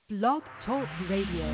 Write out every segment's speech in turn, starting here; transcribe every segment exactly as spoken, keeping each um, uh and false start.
Blog Talk Radio.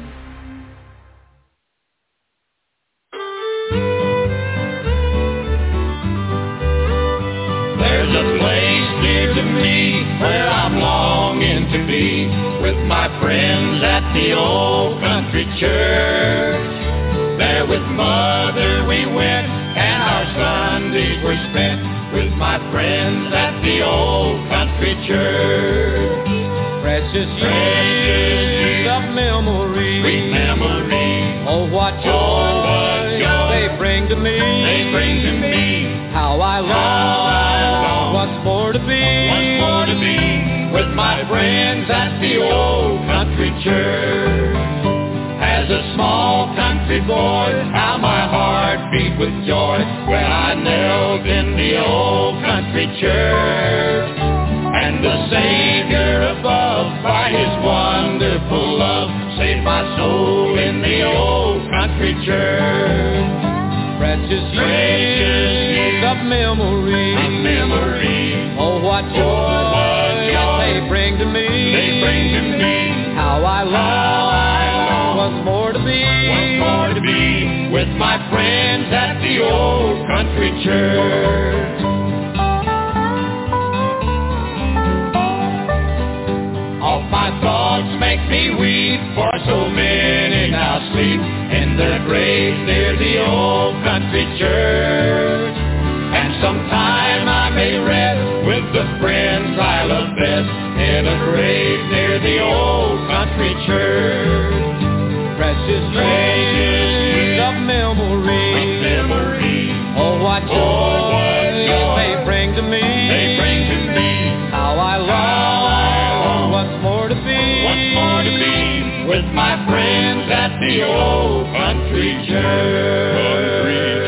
There's a place near to me where I'm longing to be with my friends at the old country church. There with Mother we went and our Sundays were spent with my friends at the old country church. Precious years of memory, sweet memory. Oh, what joy, oh, what joy they bring to me. They bring to me. How I long, How I long once more to be, once more to be with my friends at the old country church. As a small country boy, how my heart beat with joy when I knelt in the old country church. And the Savior above, by His wonderful love, saved my soul in the old country church. Precious years of memory, a memory. Oh, what joy, oh, what joy they bring to me. They bring to me. How I long, How I long once more to be, once more to be with my friends at the old country church. All my thoughts make me weep, for so many now sleep in their graves near the old country church. And sometime I may rest with the friends I love best in a grave near the old country church. Precious years of memory, a memory. Oh, what joy, oh, what joy they bring to me. They bring to me. How I long, How I long once more to be, once more to be with my friends at the old country church.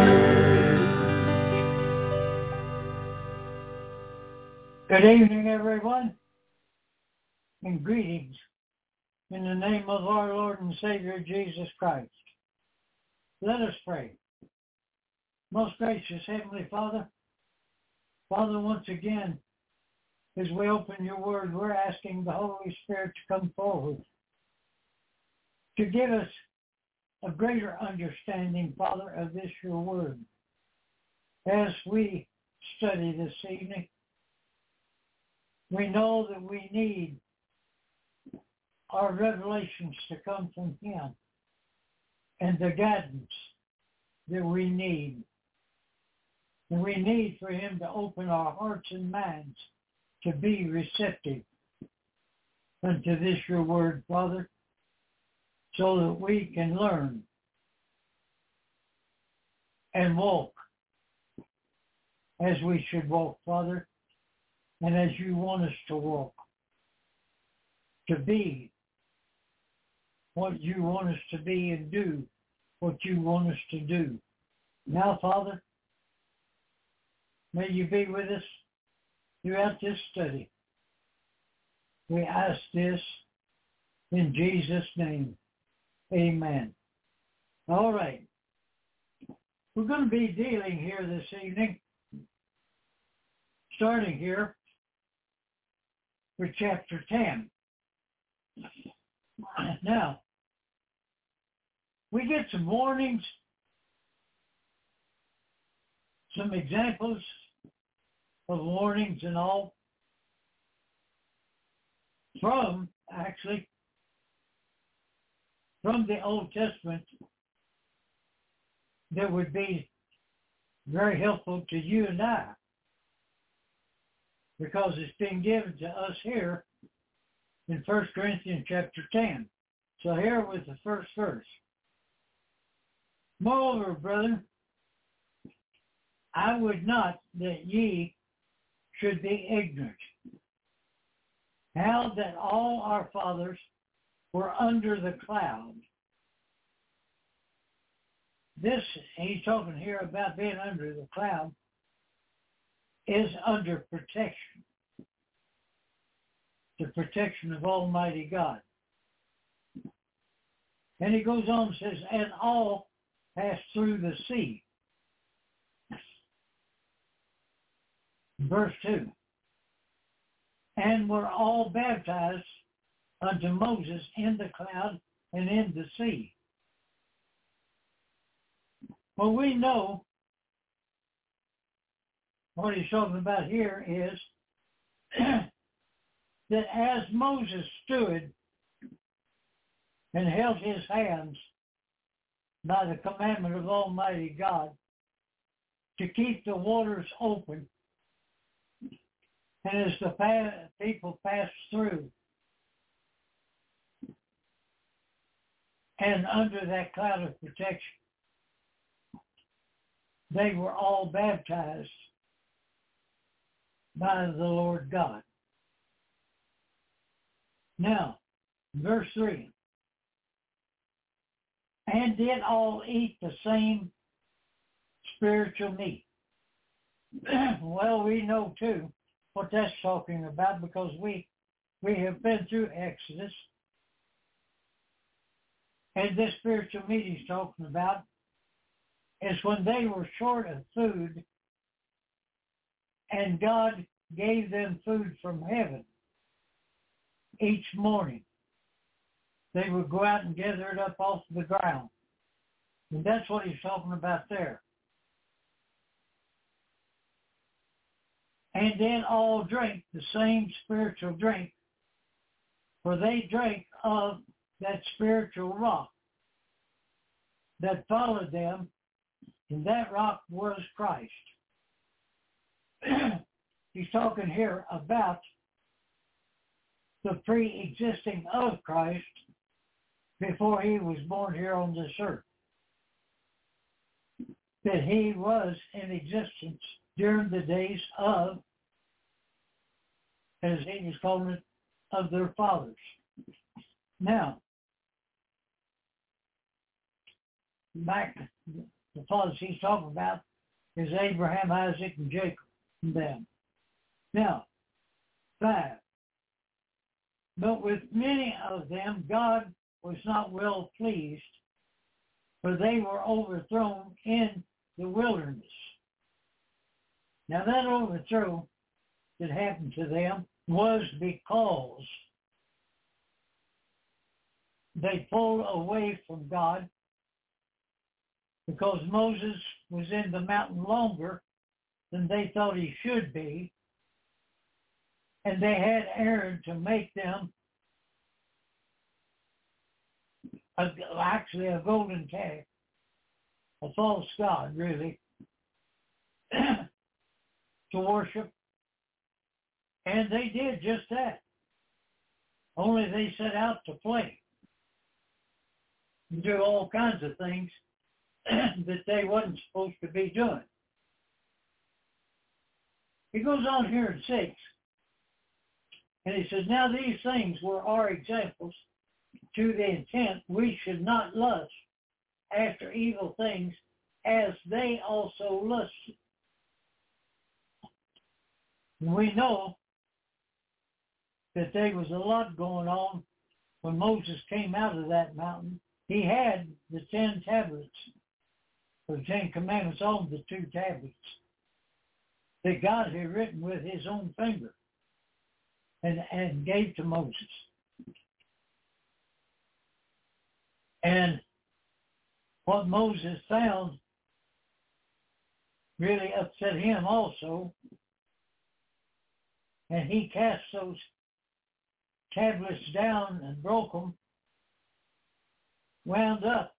Good evening, everyone, and greetings in the name of our Lord and Savior, Jesus Christ. Let us pray. Most gracious Heavenly Father, Father, once again, as we open your word, we're asking the Holy Spirit to come forward to give us a greater understanding, Father, of this your word. As we study this evening, we know that we need our revelations to come from Him and the guidance that we need. And we need for Him to open our hearts and minds to be receptive unto this your word, Father, so that we can learn and walk as we should walk, Father, and as you want us to walk, to be what you want us to be and do what you want us to do. Now, Father, may you be with us throughout this study. We ask this in Jesus' name. Amen. All right. We're going to be dealing here this evening, starting here with chapter ten. Now, we get some warnings, some examples of warnings and all from, actually, from the Old Testament that would be very helpful to you and I, because it's been given to us here in First Corinthians chapter ten. So here was the first verse. Moreover, brethren, I would not that ye should be ignorant, how that all our fathers were under the cloud. This, he's talking here about being under the cloud, is under protection. The protection of Almighty God. And he goes on and says, and all passed through the sea. Verse two. And were all baptized unto Moses in the cloud and in the sea. Well, we know what he's talking about here is that as Moses stood and held his hands by the commandment of Almighty God to keep the waters open, and as the pa- people passed through, and under that cloud of protection, they were all baptized by the Lord God. Now, verse three. And did all eat the same spiritual meat. Well, we know too what that's talking about because we we have been through Exodus. And this spiritual meat he's talking about is when they were short of food and God gave them food from heaven each morning. They would go out and gather it up off the ground. And that's what he's talking about there. And then all drank the same spiritual drink, for they drank of that spiritual rock that followed them, and that rock was Christ. He's talking here about the pre-existing of Christ before he was born here on this earth. That he was in existence during the days of, as he was calling it, of their fathers. Now, back, the fathers he's talking about is Abraham, Isaac, and Jacob, and them. Now, five. But with many of them God was not well pleased, for they were overthrown in the wilderness. Now that overthrow that happened to them was because they pulled away from God, because Moses was in the mountain longer than they thought he should be, and they had Aaron to make them a, actually a golden calf, a false god, really, to worship. And they did just that. Only they set out to play and do all kinds of things that they wasn't supposed to be doing. He goes on here in six, and he says, now these things were our examples to the intent we should not lust after evil things as they also lusted. And we know that there was a lot going on when Moses came out of that mountain. He had the ten tablets, or the Ten Commandments on the two tablets that God had written with his own finger and, and gave to Moses. And what Moses found really upset him also, and he cast those tablets down and broke them, wound up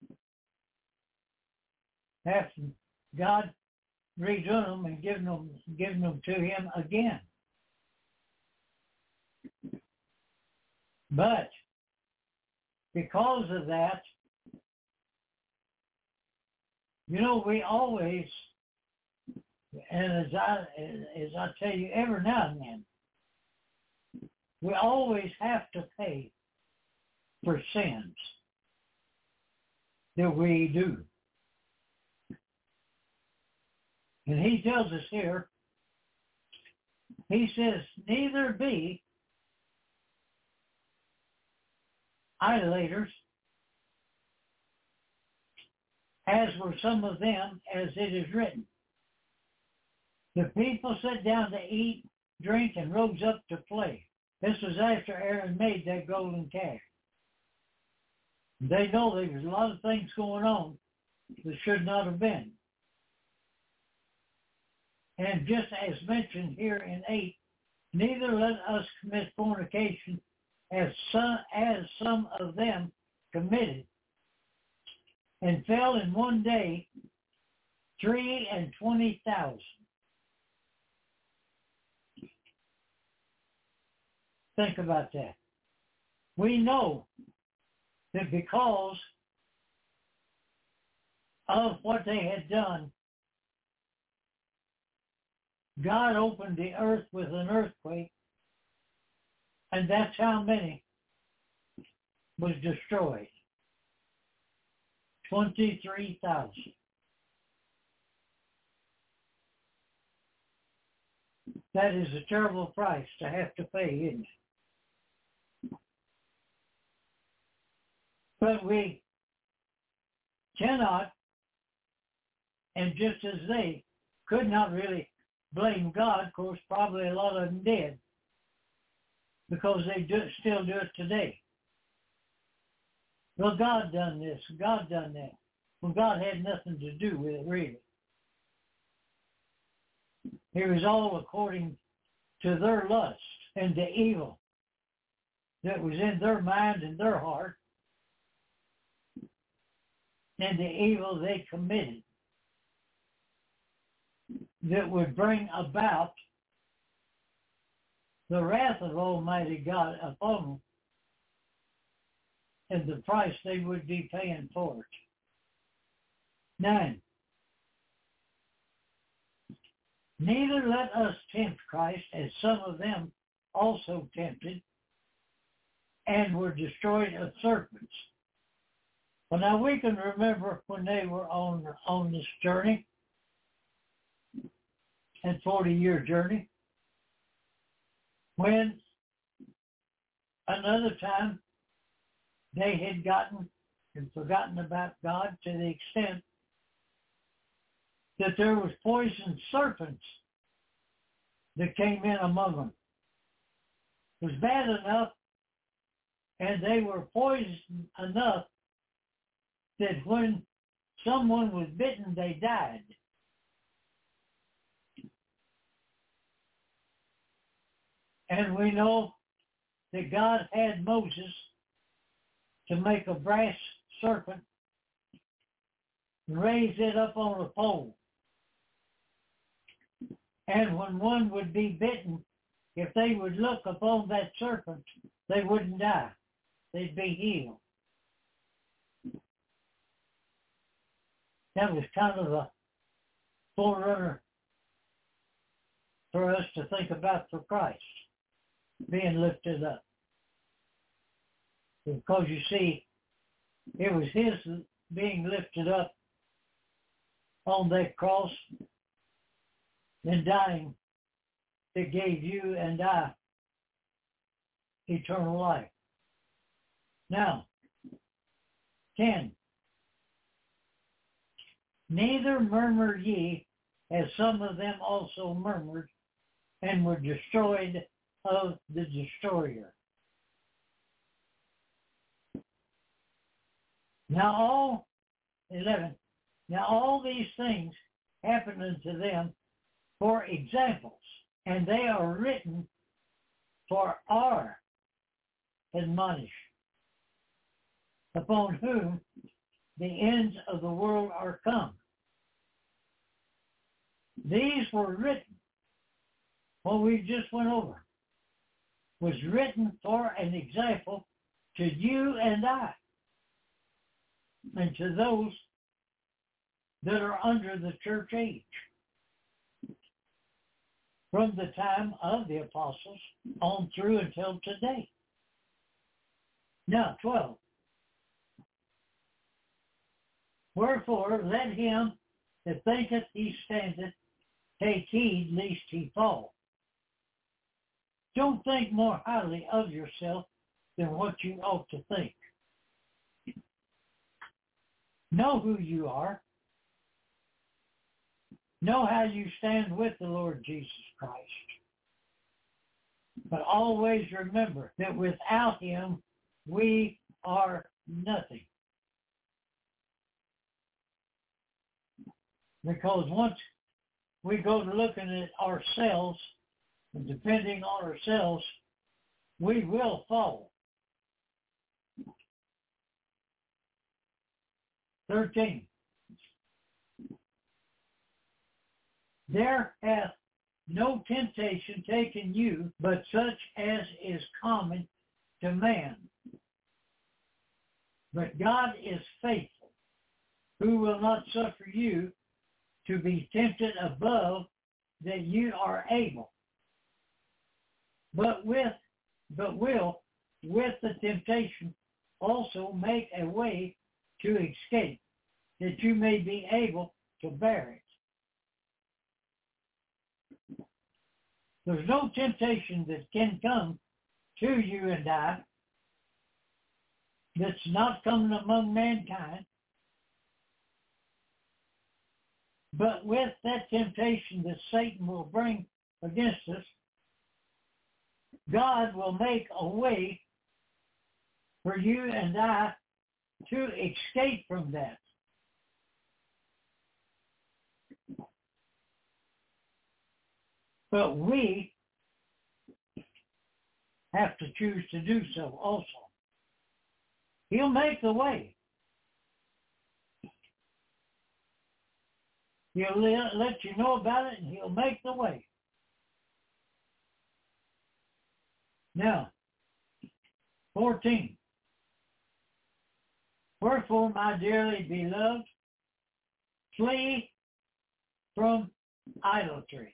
after God redoing them and giving them, giving them to him again. But because of that, you know, we always, and as I as I tell you every now and then, we always have to pay for sins that we do. And he tells us here, he says, neither be idolaters, as were some of them, as it is written. The people sat down to eat, drink, and rose up to play. This was after Aaron made that golden calf. They know there was a lot of things going on that should not have been. And just as mentioned here in eight, neither let us commit fornication as some, as some of them committed, and fell in one day three and twenty thousand. Think about that. We know that because of what they had done, God opened the earth with an earthquake, and that's how many was destroyed. twenty-three thousand. That is a terrible price to have to pay, isn't it? But we cannot, and just as they could not really blame God, of course, probably a lot of them did, because they do, still do it today. Well, God done this, God done that. Well, God had nothing to do with it, really. It was all according to their lust and the evil that was in their mind and their heart, and the evil they committed that would bring about the wrath of Almighty God upon them and the price they would be paying for it. Nine. Neither let us tempt Christ, as some of them also tempted and were destroyed of serpents. Well, now we can remember when they were on, on this journey, and forty-year journey, when another time they had gotten and forgotten about God to the extent that there was poisoned serpents that came in among them. It was bad enough, and they were poisoned enough that when someone was bitten, they died. And we know that God had Moses to make a brass serpent and raise it up on a pole. And when one would be bitten, if they would look upon that serpent, they wouldn't die. They'd be healed. That was kind of a forerunner for us to think about for Christ being lifted up. Because you see, it was his being lifted up on that cross and dying that gave you and I eternal life. Now, ten. Neither murmur ye, as some of them also murmured, and were destroyed of the destroyer. Now all, eleven, now all these things happened unto them for examples, and they are written for our admonition, upon whom the ends of the world are come. These were written, what we just went over, was written for an example to you and I, and to those that are under the church age, from the time of the apostles on through until today. Now, twelve. Wherefore, let him that thinketh he standeth take heed lest he fall. Don't think more highly of yourself than what you ought to think. Know who you are. Know how you stand with the Lord Jesus Christ. But always remember that without him, we are nothing. Because once we go to looking at ourselves and depending on ourselves, we will fall. thirteen. There hath no temptation taken you, but such as is common to man. But God is faithful, who will not suffer you to be tempted above that you are able, but with, but will, with the temptation, also make a way to escape, that you may be able to bear it. There's no temptation that can come to you and I that's not coming among mankind. But with that temptation that Satan will bring against us, God will make a way for you and I to escape from that. But we have to choose to do so also. He'll make the way. He'll let you know about it, and he'll make the way. Now, fourteen. Wherefore, my dearly beloved, flee from idolatry.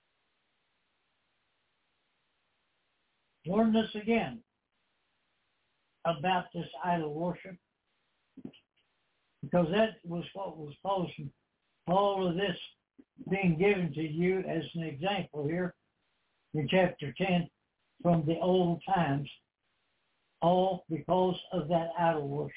Warn us again about this idol worship, because that was what was causing all of this being given to you as an example here in chapter ten from the old times, all because of that idol worship.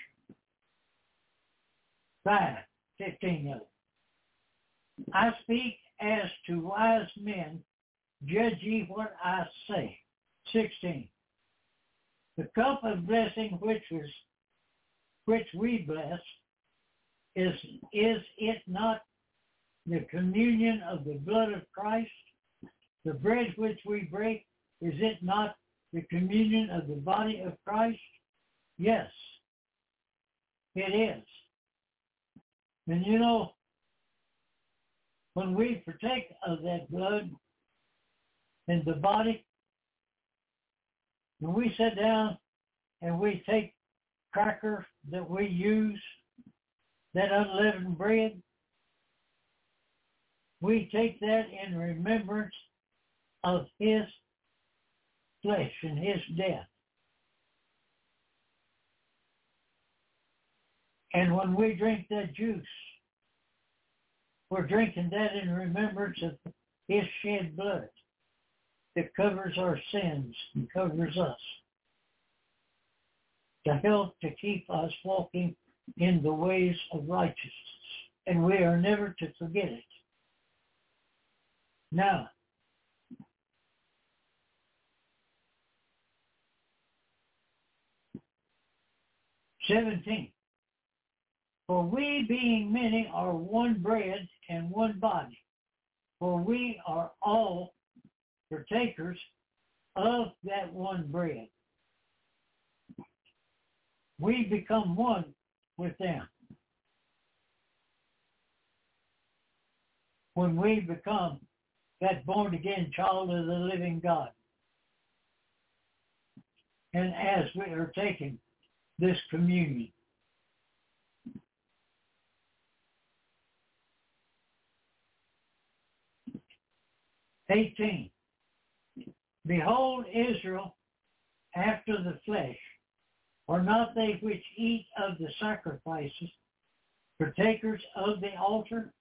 Five, fifteen of it. I speak as to wise men, judge ye what I say. sixteen. The cup of blessing which was which we bless, is is it not the communion of the blood of Christ? The bread which we break, is it not the communion of the body of Christ? Yes, it is. And you know, when we partake of that blood in the body, when we sit down and we take cracker that we use, that unleavened bread, we take that in remembrance of his flesh and his death. And when we drink that juice, we're drinking that in remembrance of his shed blood that covers our sins and covers us, to help to keep us walking in the ways of righteousness. And we are never to forget it. Now, seventeen. For we being many are one bread and one body, for we are all partakers of that one bread. We become one with them when we become that born-again child of the living God. And as we are taking this communion, eighteen. Behold, Israel, after the flesh, are not they which eat of the sacrifices, partakers of the altar?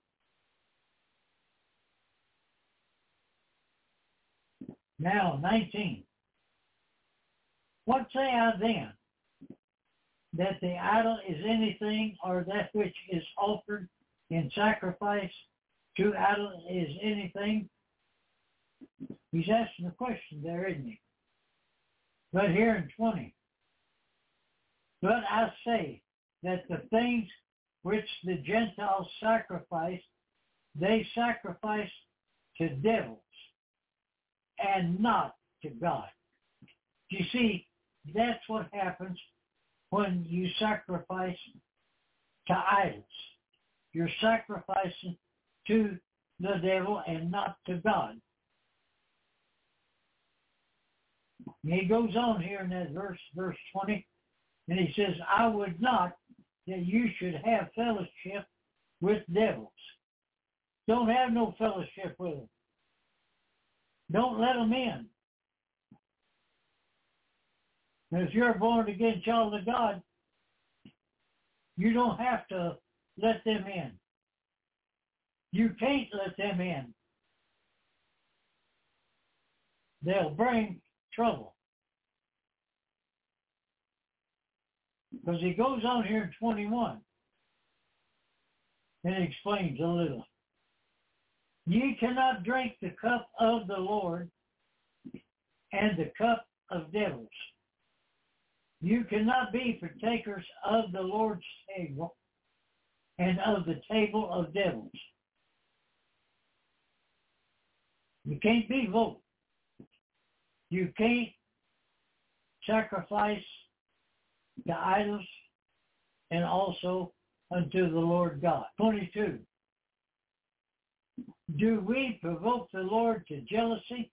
Now, nineteen. What say I then? That the idol is anything, or that which is offered in sacrifice to idol is anything? He's asking a question there, isn't he? But here in twenty, but I say that the things which the Gentiles sacrifice, they sacrifice to devils and not to God. You see, that's what happens when you sacrifice to idols. You're sacrificing to the devil and not to God. And he goes on here in that verse, verse twenty, and he says, I would not that you should have fellowship with devils. Don't have no fellowship with them. Don't let them in. And if you're a born-again child of God, you don't have to let them in. You can't let them in. They'll bring trouble. Because he goes on here in twenty-one and explains a little. Ye cannot drink the cup of the Lord and the cup of devils. You cannot be partakers of the Lord's table and of the table of devils. You can't be both. You can't sacrifice to idols and also unto the Lord God. twenty-two. Do we provoke the Lord to jealousy?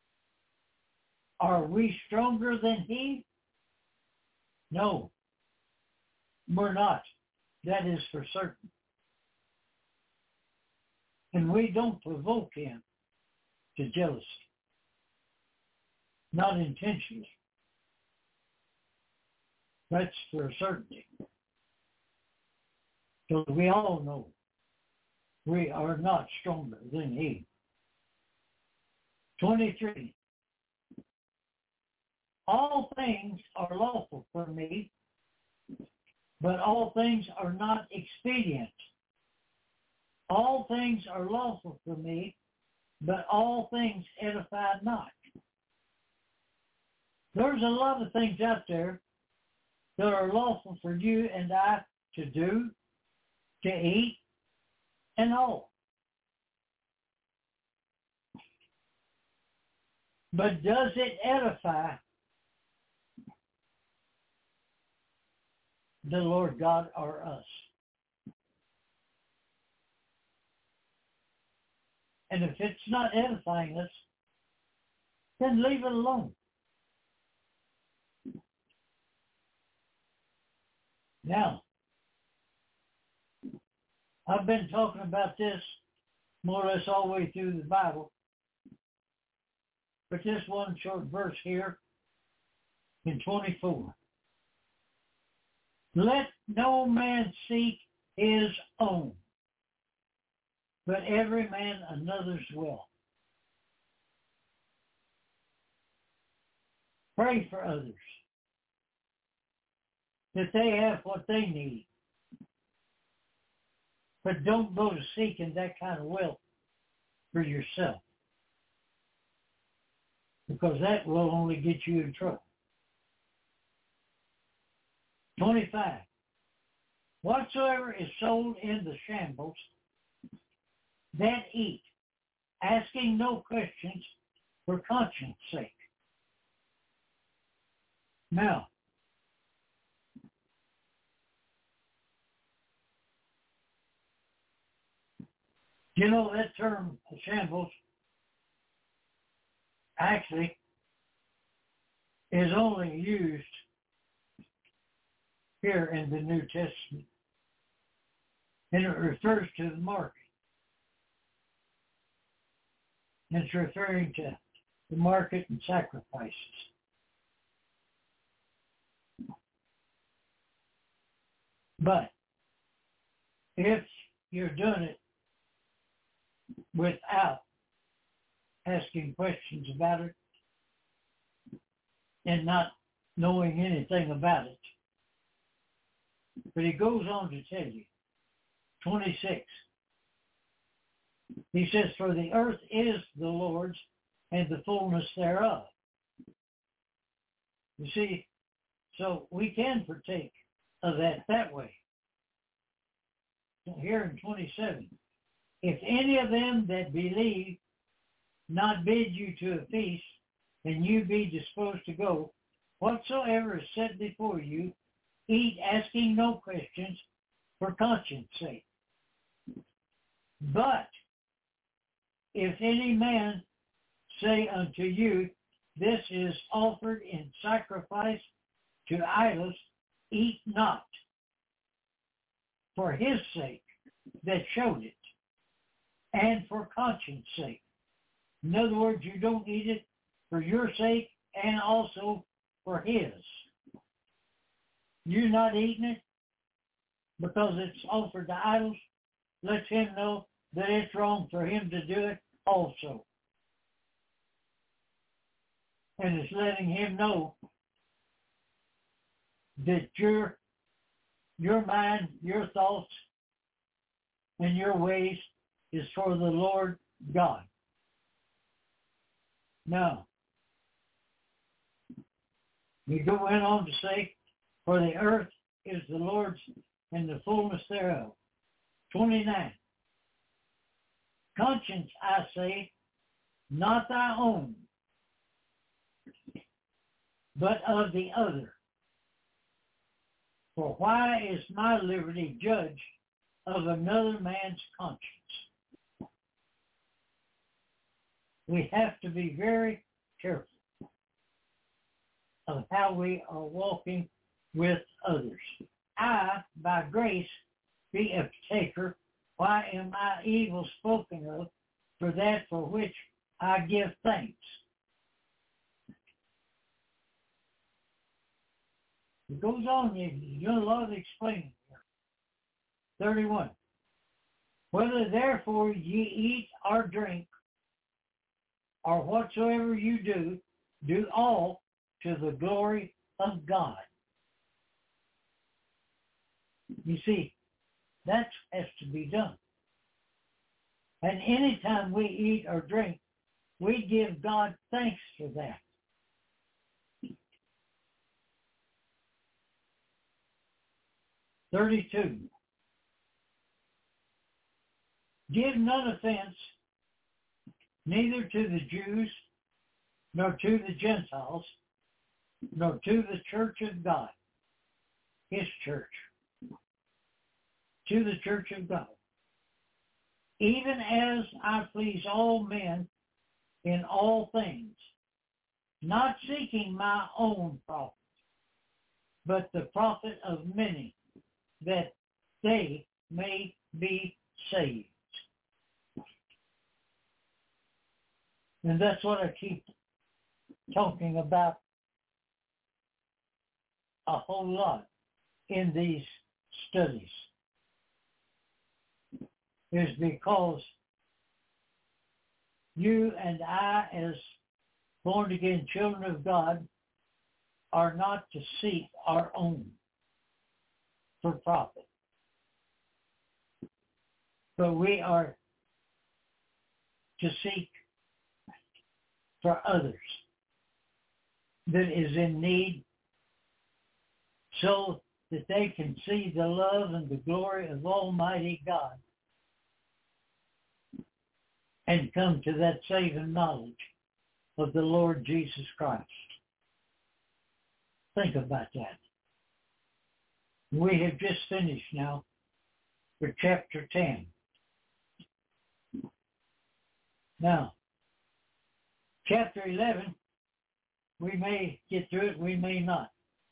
Are we stronger than he? No, we're not. That is for certain. And we don't provoke him to jealousy. Not intentionally. That's for a certainty. So we all know we are not stronger than he. twenty-three. All things are lawful for me, but all things are not expedient. All things are lawful for me, but all things edify not. There's a lot of things out there that are lawful for you and I to do, to eat, and all. But does it edify the Lord God or us? And if it's not edifying us, then leave it alone. Now, I've been talking about this more or less all the way through the Bible. But this one short verse here in twenty-four. Let no man seek his own, but every man another's will. Pray for others, that they have what they need. But don't go to seeking that kind of wealth for yourself, because that will only get you in trouble. twenty-five. Whatsoever is sold in the shambles, that eat, asking no questions for conscience sake. Now, you know that term shambles actually is only used here in the New Testament, and it refers to the market. It's referring to the market and sacrifices. But if you're doing it without asking questions about it and not knowing anything about it, but he goes on to tell you, twenty-six, he says, for the earth is the Lord's and the fullness thereof. You see, so we can partake of that that way. Here in twenty-seven, if any of them that believe not bid you to a feast, and you be disposed to go, whatsoever is set before you, eat, asking no questions, for conscience sake. But if any man say unto you, this is offered in sacrifice to idols, eat not, for his sake that showed it, and for conscience sake. In other words, you don't eat it for your sake and also for his. You're not eating it because it's offered to idols. Let him know that it's wrong for him to do it also. And it's letting him know that your, your mind, your thoughts, and your ways is for the Lord God. Now, we go on to say, for the earth is the Lord's and the fullness thereof. twenty-nine. Conscience, I say, not thy own, but of the other. For why is my liberty judged of another man's conscience? We have to be very careful of how we are walking with others. I, by grace, be a partaker. Why am I evil spoken of for that for which I give thanks? It goes on, you know, a lot of explaining here. thirty-one. Whether therefore ye eat or drink, or whatsoever you do, do all to the glory of God. You see, that has to be done. And anytime we eat or drink, we give God thanks for that. thirty-two. Give none offense, neither to the Jews, nor to the Gentiles, nor to the church of God, his church, to the church of God, even as I please all men in all things, not seeking my own profit, but the profit of many, that they may be saved. And that's what I keep talking about a whole lot in these studies, is because you and I, as born-again children of God, are not to seek our own for profit, but we are to seek for others that is in need, so that they can see the love and the glory of Almighty God and come to that saving knowledge of the Lord Jesus Christ. Think about that. We have just finished now for chapter ten. Now, chapter eleven, we may get through it, we may not.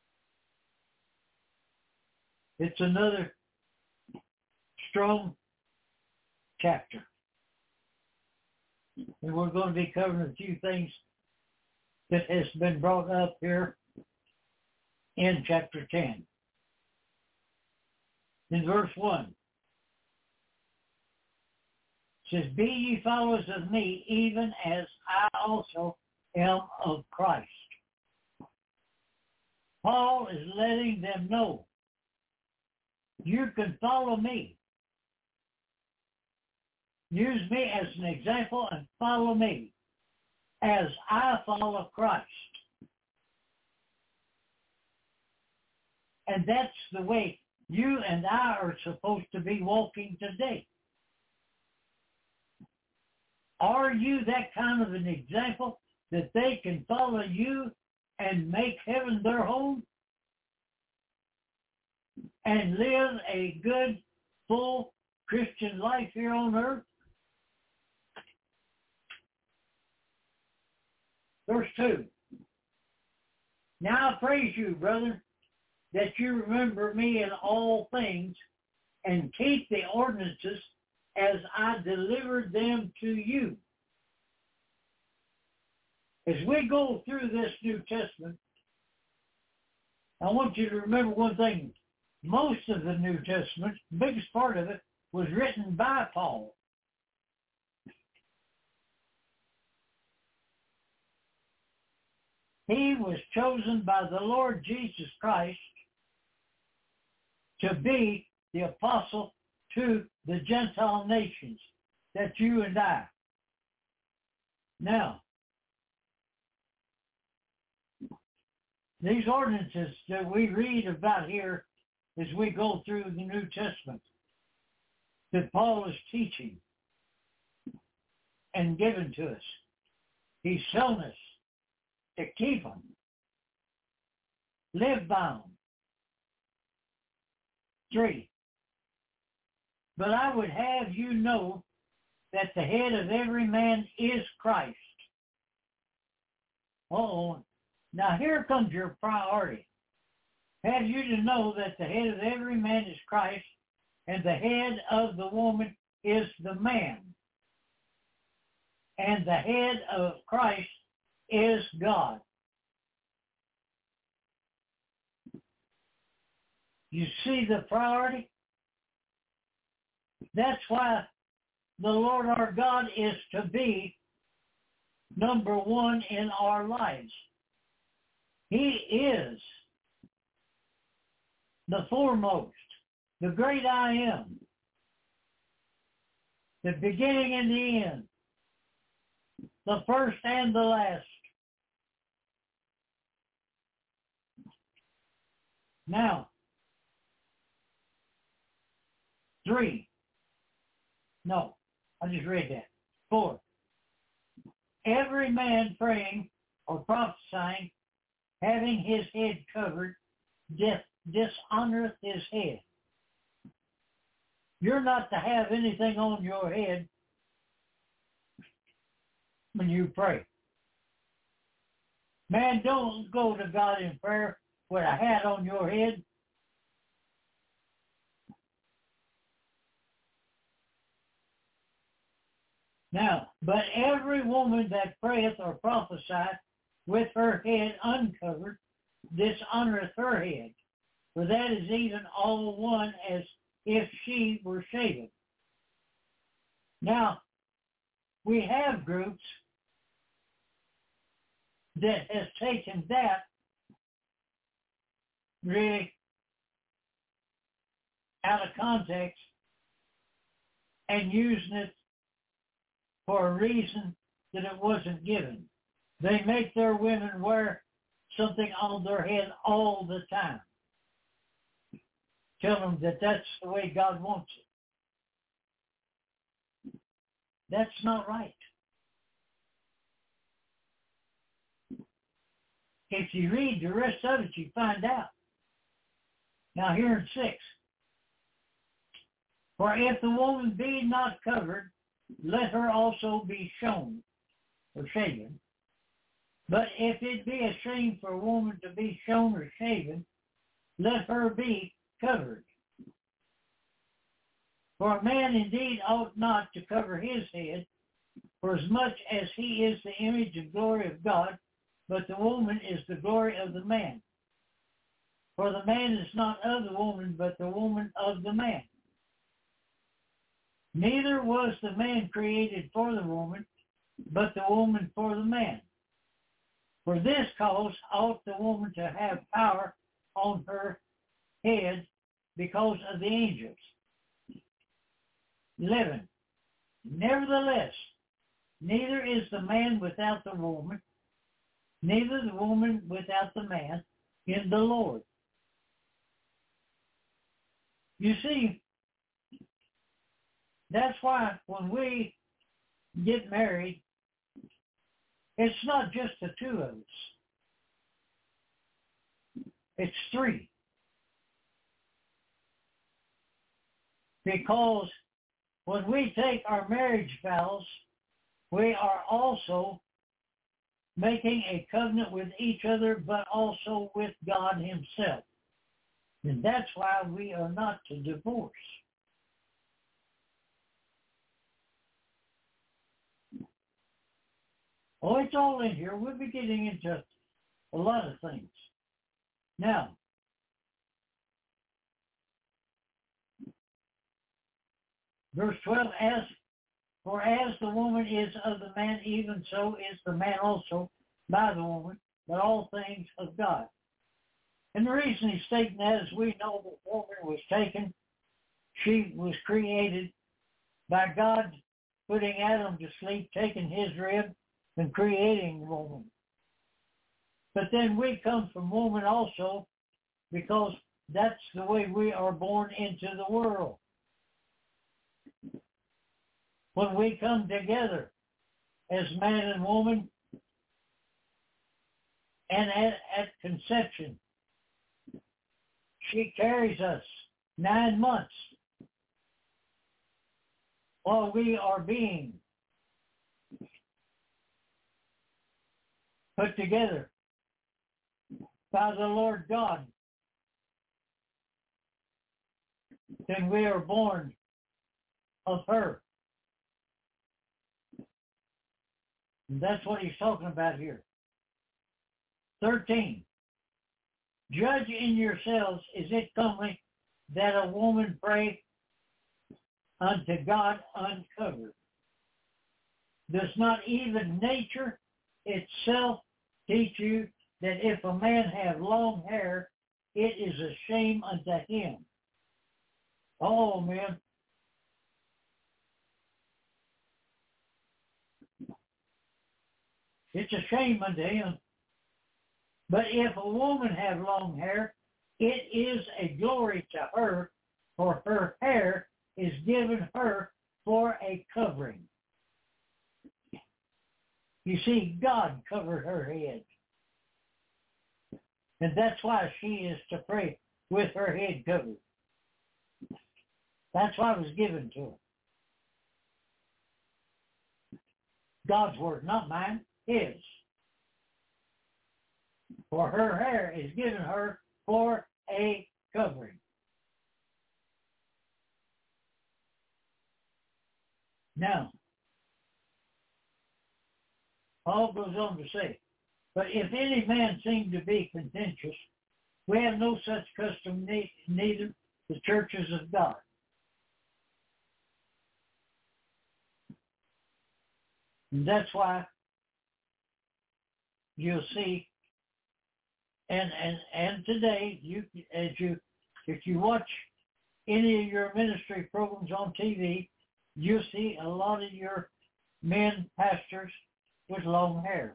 It's another strong chapter. And we're going to be covering a few things that has been brought up here in chapter ten. In verse one, it says, be ye followers of me, even as I also am of Christ. Paul is letting them know, you can follow me. Use me as an example and follow me as I follow Christ. And that's the way you and I are supposed to be walking today. Are you that kind of an example that they can follow you and make heaven their home and live a good, full Christian life here on earth? Verse two. Now I praise you, brother, that you remember me in all things and keep the ordinances as I delivered them to you. As we go through this New Testament, I want you to remember one thing. Most of the New Testament, the biggest part of it, was written by Paul. He was chosen by the Lord Jesus Christ to be the apostle to the Gentile nations. That's you and I. Now, these ordinances that we read about here as we go through the New Testament that Paul is teaching and given to us, he's telling us to keep them, live by them. Three, but I would have you know that the head of every man is Christ. Uh-oh. Now here comes your priority. Have you to know that the head of every man is Christ, and the head of the woman is the man, and the head of Christ is God. You see the priority? That's why the Lord our God is to be number one in our lives. He is the foremost, the great I am, the beginning and the end, the first and the last. Now, three. No, I just read that. Four. Every man praying or prophesying, having his head covered, dis- dishonoreth his head. You're not to have anything on your head when you pray. Man, don't go to God in prayer with a hat on your head. Now, but every woman that prayeth or prophesieth with her head uncovered dishonoreth her head, for that is even all one as if she were shaven. Now, we have groups that has taken that really out of context and using it for a reason that it wasn't given. They make their women wear something on their head all the time. Tell them that that's the way God wants it. That's not right. If you read the rest of it, you find out. Now here in six. For if the woman be not covered, let her also be shown or shaven. But if it be a shame for a woman to be shown or shaven, let her be covered. For a man indeed ought not to cover his head, for as much as he is the image and glory of God, but the woman is the glory of the man. For the man is not of the woman, but the woman of the man. Neither was the man created for the woman, but the woman for the man. For this cause ought the woman to have power on her head because of the angels. eleven. Nevertheless, neither is the man without the woman, neither the woman without the man in the Lord. You see, that's why when we get married, it's not just the two of us. It's three. Because when we take our marriage vows, we are also making a covenant with each other, but also with God himself. And that's why we are not to divorce. Oh, it's all in here. We'll be getting into a lot of things. Now, verse twelve, as for as the woman is of the man, even so is the man also by the woman, but all things of God. And the reason he's stating that is we know that the woman was taken. She was created by God putting Adam to sleep, taking his rib, and creating the woman. But then we come from woman also because that's the way we are born into the world. When we come together as man and woman, and at, at conception, she carries us nine months while we are being put together by the Lord God. Then we are born of her. And that's what he's talking about here. thirteen. Judge in yourselves, is it comely that a woman pray unto God uncovered? Does not even nature itself teach you that if a man have long hair, it is a shame unto him? Oh, man. It's a shame unto him. But if a woman have long hair, it is a glory to her, for her hair is given her for a covering. You see, God covered her head. And that's why she is to pray with her head covered. That's why it was given to her. God's word, not mine, his. For her hair is given her for a covering. Now, Paul goes on to say, but if any man seem to be contentious, we have no such custom, neither the churches of God. And that's why you'll see, and, and, and today, you as you if you watch any of your ministry programs on T V, you'll see a lot of your men pastors with long hair.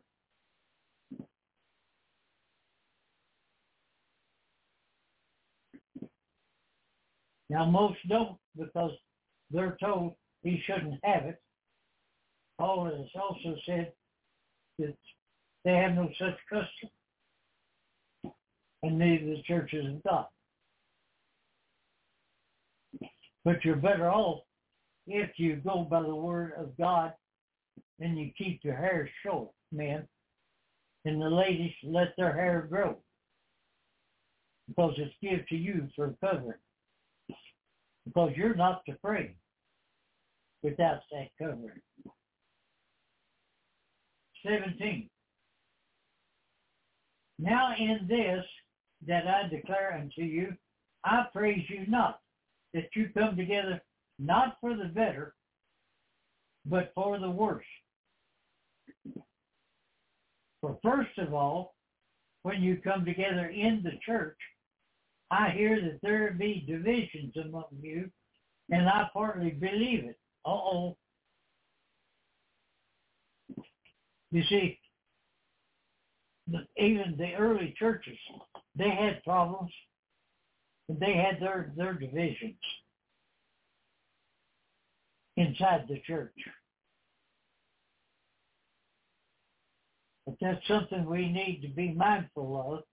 Now most don't because they're told he shouldn't have it. Paul has also said that they have no such custom, and neither the churches of God. But you're better off if you go by the word of God and you keep your hair short, men, and the ladies let their hair grow because it's given to you for covering. Because you're not to pray without that covering. seventeen. Now in this that I declare unto you, I praise you not, that you come together not for the better, but for the worse. For first of all, when you come together in the church, I hear that there be divisions among you, and I partly believe it. Uh-oh. You see, the, even the early churches, they had problems And they had their, their divisions inside the church. But that's something we need to be mindful of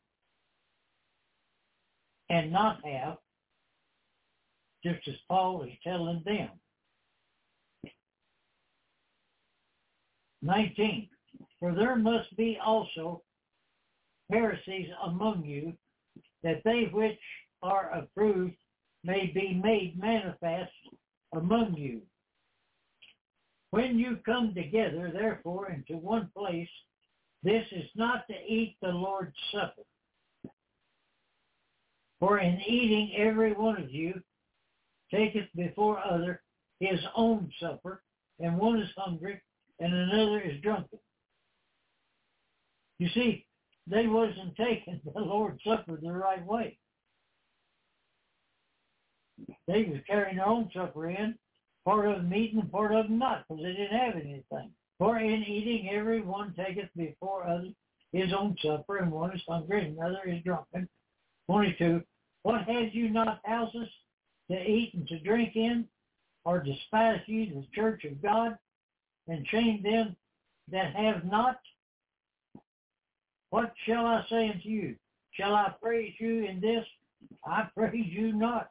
and not have, just as Paul is telling them. nineteen. For there must be also heresies among you, that they which are approved may be made manifest among you. When you come together, therefore, into one place, this is not to eat the Lord's Supper. For in eating every one of you taketh before other his own supper, and one is hungry, and another is drunken. You see, they wasn't taking the Lord's Supper the right way. They was carrying their own supper in, part of them eating and part of them not, because they didn't have anything. For in eating every one taketh before others his own supper, and one is hungry, and another is drunken. twenty-two. What have you not houses to eat and to drink in? Or despise ye the church of God, and shame them that have not? What shall I say unto you? Shall I praise you in this? I praise you not.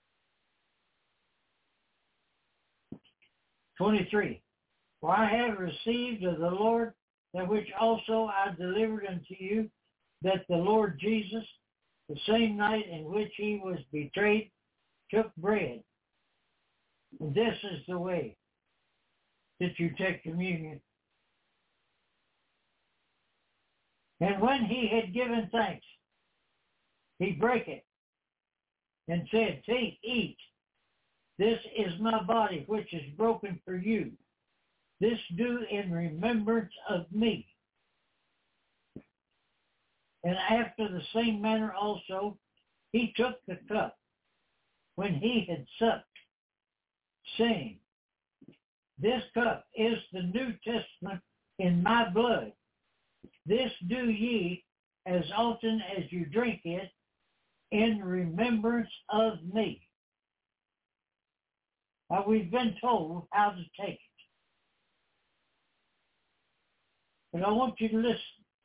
twenty-three. For I have received of the Lord that which also I delivered unto you, that the Lord Jesus, the same night in which he was betrayed, took bread. And this is the way that you take communion. And when he had given thanks, he brake it and said, Take, eat. This is my body, which is broken for you. This do in remembrance of me. And after the same manner also, he took the cup when he had supped, saying, This cup is the New Testament in my blood. This do ye as often as you drink it in remembrance of me. Now, we've been told how to take it. But I want you to listen.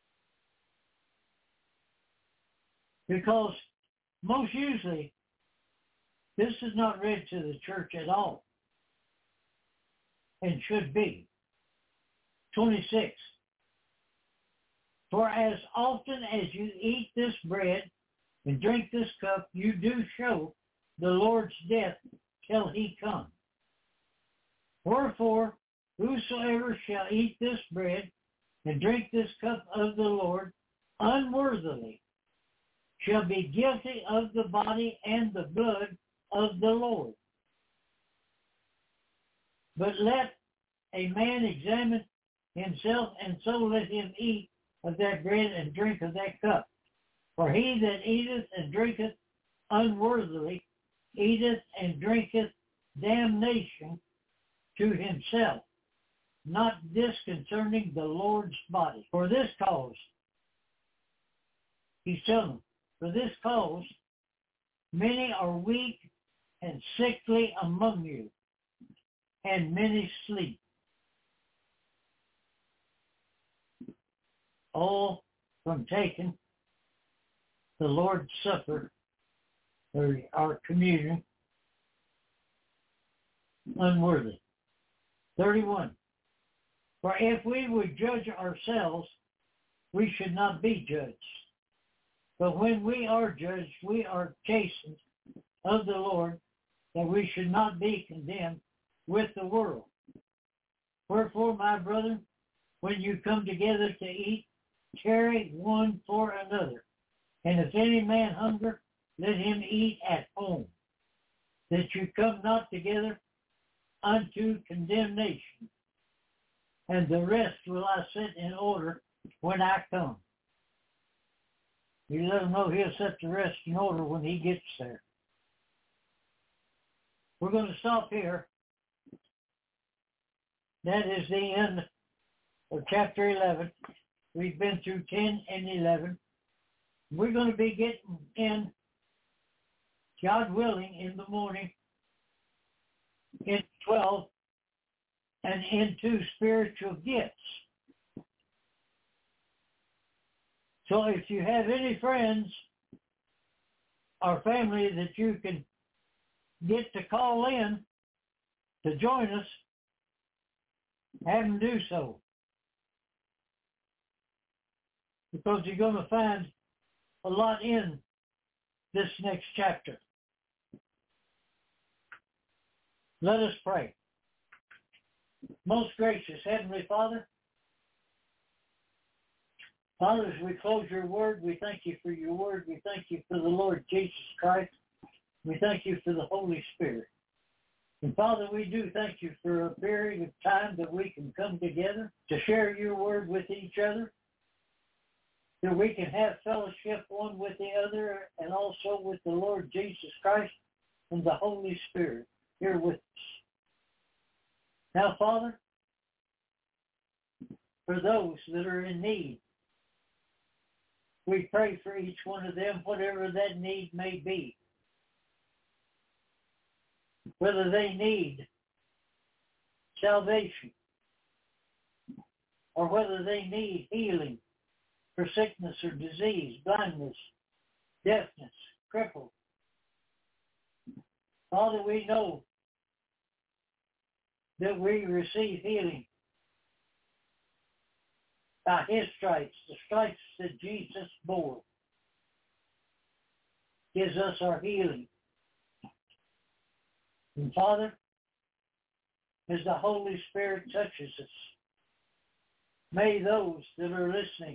Because most usually, this is not read to the church at all. And should be. twenty-six. For as often as you eat this bread and drink this cup, you do show the Lord's death till he come. Wherefore, whosoever shall eat this bread and drink this cup of the Lord unworthily shall be guilty of the body and the blood of the Lord. But let a man examine himself, and so let him eat of that bread and drink of that cup. For he that eateth and drinketh unworthily eateth and drinketh damnation to himself, not disconcerning the Lord's body. For this cause, he's telling them, for this cause, many are weak and sickly among you, and many sleep. All from taking the Lord's Supper, or our communion, unworthy. thirty-one. For if we would judge ourselves, we should not be judged. But when we are judged, we are chastened of the Lord, that we should not be condemned with the world. Wherefore, my brethren, when you come together to eat, tarry one for another. And if any man hunger, let him eat at home, that you come not together unto condemnation. And the rest will I set in order when I come. You let him know he'll set the rest in order when he gets there. We're going to stop here. That is the end of chapter eleven. We've been through ten and eleven. We're going to be getting in God willing, in the morning, in twelve, and into spiritual gifts. So if you have any friends or family that you can get to call in to join us, have them do so. Because you're going to find a lot in this next chapter. Let us pray. Most gracious Heavenly Father, Father, as we close your word, we thank you for your word. We thank you for the Lord Jesus Christ. We thank you for the Holy Spirit. And Father, we do thank you for a period of time that we can come together to share your word with each other, that we can have fellowship one with the other and also with the Lord Jesus Christ and the Holy Spirit here with us. Now, Father, for those that are in need, we pray for each one of them, whatever that need may be. Whether they need salvation or whether they need healing for sickness or disease, blindness, deafness, crippled. Father, we know that we receive healing by his stripes, the stripes that Jesus bore, gives us our healing. And Father, as the Holy Spirit touches us, may those that are listening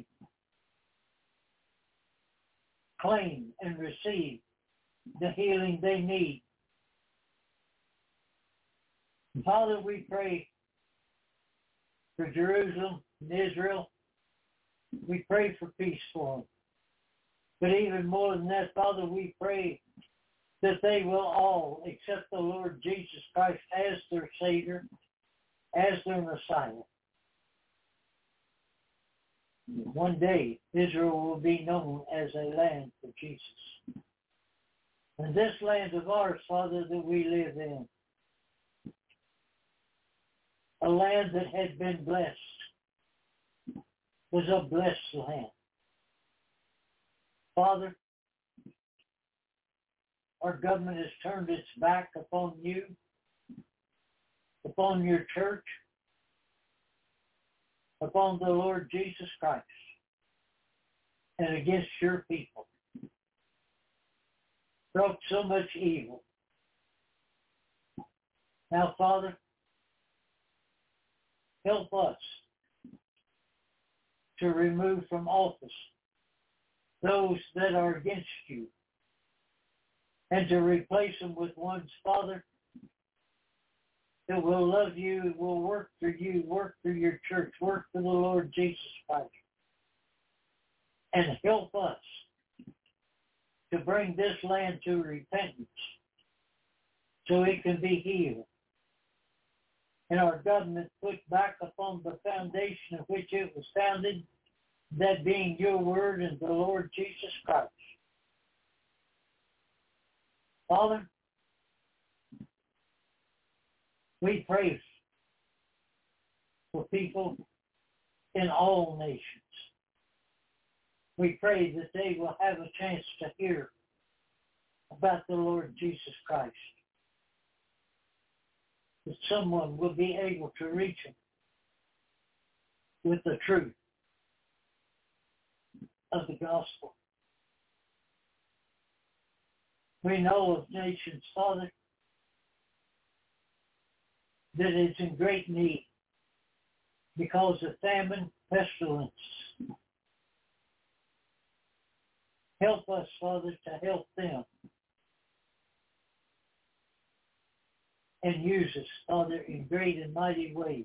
claim and receive the healing they need. And Father, we pray for Jerusalem and Israel. We pray for peace for them. But even more than that, Father, we pray that they will all accept the Lord Jesus Christ as their Savior, as their Messiah. One day, Israel will be known as a land for Jesus. And this land of ours, Father, that we live in, a land that had been blessed, was a blessed land. Father, our government has turned its back upon you, upon your church, upon the Lord Jesus Christ, and against your people. Brought so much evil. Now, Father, help us to remove from office those that are against you, and to replace them with ones, Father, that will love you, will work for you, work for your church, work for the Lord Jesus Christ, and help us to bring this land to repentance so it can be healed. And our government put back upon the foundation of which it was founded, that being your word and the Lord Jesus Christ. Father, we pray for people in all nations. We pray that they will have a chance to hear about the Lord Jesus Christ, that someone will be able to reach them with the truth of the gospel. We know of nations, Father, that is in great need because of famine, pestilence. Help us, Father, to help them. And use us, Father, in great and mighty ways.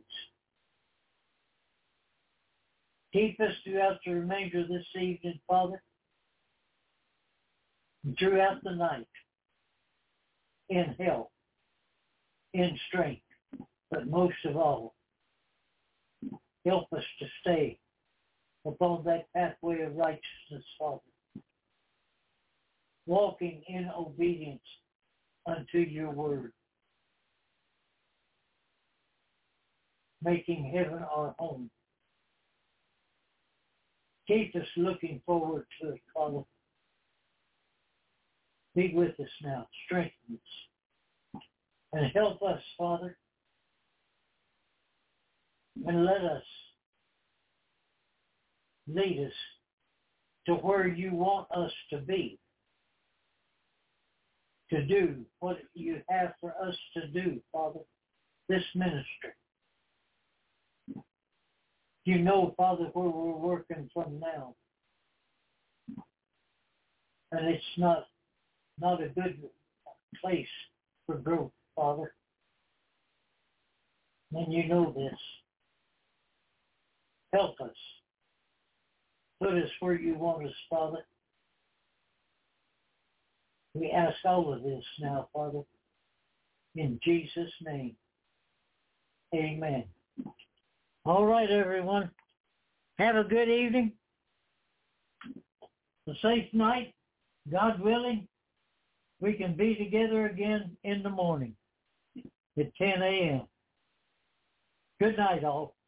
Keep us throughout the remainder of this evening, Father, and throughout the night, in health, in strength, but most of all, help us to stay upon that pathway of righteousness, Father. walking in obedience unto your word, making heaven our home. Keep us looking forward to it, Father. Be with us now. Strengthen us. And help us, Father. And let us lead us to where you want us to be. To do what you have for us to do, Father. This ministry. You know, Father, where we're working from now. And it's not, not a good place for growth, Father. And you know this. Help us. Put us where you want us, Father. We ask all of this now, Father. In Jesus' name. Amen. All right, everyone. Have a good evening. A safe night. God willing, we can be together again in the morning at ten a.m. Good night, all.